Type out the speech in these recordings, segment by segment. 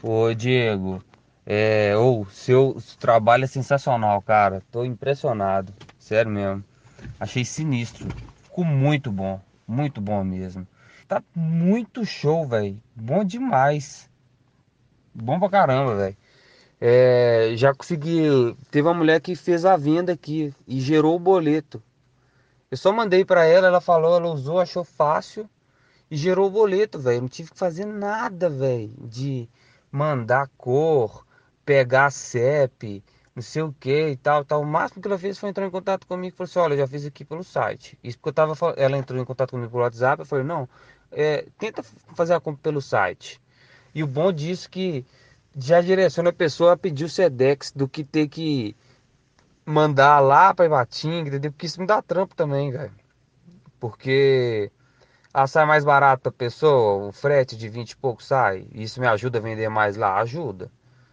Ô, Diego, seu trabalho é sensacional, cara. Tô impressionado, sério mesmo. Achei sinistro. Ficou muito bom mesmo. Tá muito show, velho. Bom demais. Bom pra caramba, velho. Já consegui. Teve uma mulher que fez a venda aqui e gerou o boleto. Eu só mandei pra ela, ela falou, ela usou, achou fácil. E gerou o boleto, velho. Não tive que fazer nada, velho. De mandar cor, pegar CEP, não sei o que e tal, tal. O máximo que ela fez foi entrar em contato comigo e falou assim: Olha, eu já fiz aqui pelo site. Isso porque eu tava. Ela entrou em contato comigo pelo WhatsApp. Eu falei: Não, tenta fazer a compra pelo site. E o bom disso é que já direciona a pessoa a pedir o Sedex do que ter que mandar lá pra Ipatinga, entendeu? Porque isso me dá trampo também, velho. Porque. Sai mais barato a pessoa, o frete de 20 e pouco sai. Isso me ajuda a vender mais lá? Ajuda.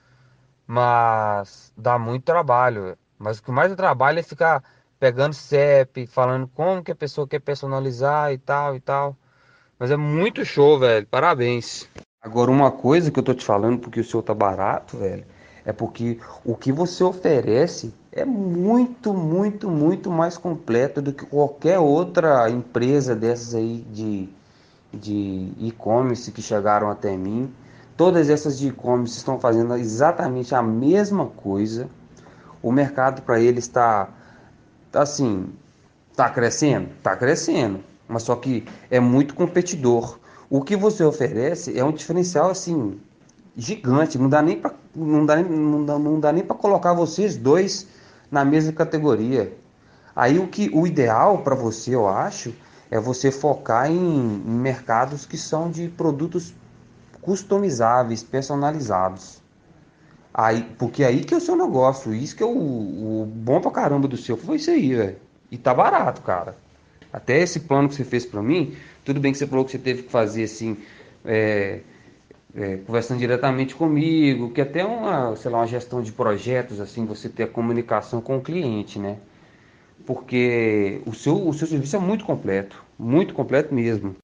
Mas dá muito trabalho, velho. Mas o que mais eu trabalho é ficar pegando CEP, falando como que a pessoa quer personalizar e tal e tal. Mas é muito show, velho. Parabéns. Agora, uma coisa que eu tô te falando, porque o seu tá barato, velho, é porque o que você oferece é muito mais completo do que qualquer outra empresa dessas aí de e-commerce que chegaram até mim. Todas essas de e-commerce estão fazendo exatamente a mesma coisa. O mercado para eles está assim, está crescendo? Está crescendo, mas só que é muito competidor. O que você oferece é um diferencial assim gigante, não dá nem para não dá nem para colocar vocês dois na mesma categoria. Aí o ideal para você, eu acho, é você focar em mercados que são de produtos customizáveis, personalizados. Aí, porque aí que é o seu negócio, isso que é o bom pra caramba do seu, foi isso aí, velho. E tá barato, cara. Até esse plano que você fez pra mim, tudo bem que você falou que você teve que fazer assim, é, conversando diretamente comigo, que até uma, sei lá, uma gestão de projetos, assim, você ter a comunicação com o cliente, né? Porque o seu serviço é muito completo mesmo.